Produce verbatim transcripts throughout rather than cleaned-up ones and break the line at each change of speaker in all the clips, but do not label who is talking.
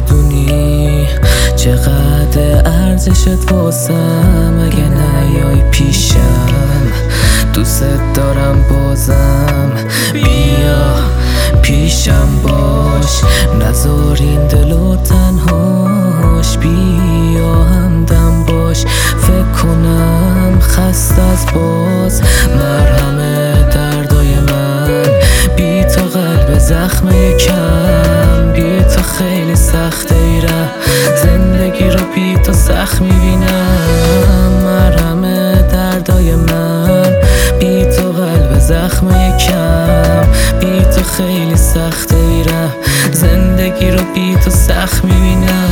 بدونی چقدر ارزشت واسم. اگه نیای پیشم دوست دارم بازم. بیا پیشم باش نذار این دلو تنهاش. بیا همدم باش فکر کنم خسته از باز. مرهم دردای من بی تو قلب زخم یکم. بی تو خیلی سخته ایرم زندگی رو بی تو سخت میبینم. مرهم دردای من بی تو قلب زخم یکم. بی تو خیلی سخته ایرم زندگی رو بی تو سخت میبینم.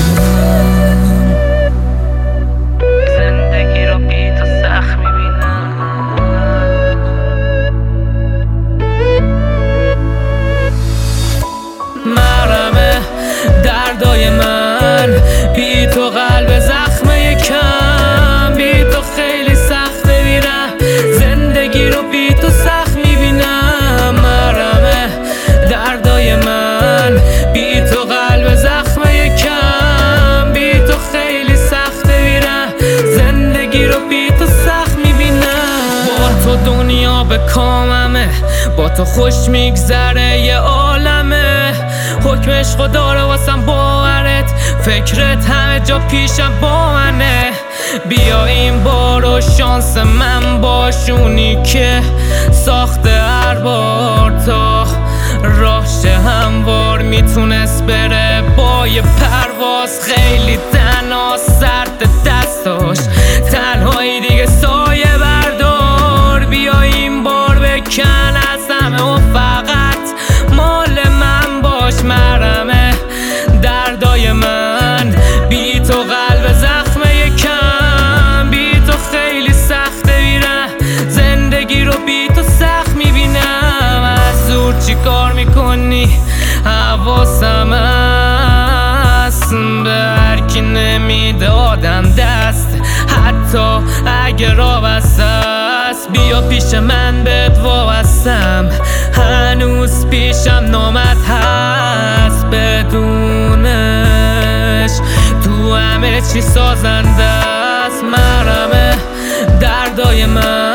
زندگی رو بی تو سخت میبینم. مرهم دردای من بی تو قلب زخم یکم. بی تو خیلی سخته میرم زندگی رو بی تو سخت میبینم. مرهم دردای من بی تو قلب زخم یکم. بی تو خیلی سخته میرم زندگی رو بی تو سخت میبینم. با تو دنیا به کاممه با تو خوش میگذره یه عالمه. حکمش خدا رو واسم باورت فکرت همه جا پیشم با منه. بیا این بار و شانس من باشونی که ساخته هر بار تا راهش هموار میتونست بره با یه پرواز. خیلی تنها سرد دستاش تنهایی دیگه سایه بردار. بیا این بار بکن از همه و فقط مال من باش. مرهم دردای من بی تو قلب زخم یکم. بی تو خیلی سخته میرم زندگی رو بی تو سخت میبینم. از دور چی کار میکنی حواسم هست به هرکی نمیده آدم دست حتی اگه راه بسته است. بیا پیش من بهت وابستم هنوز پیشم نامت هست. بدونش تو همه چی سازنده است. مرهم دردای من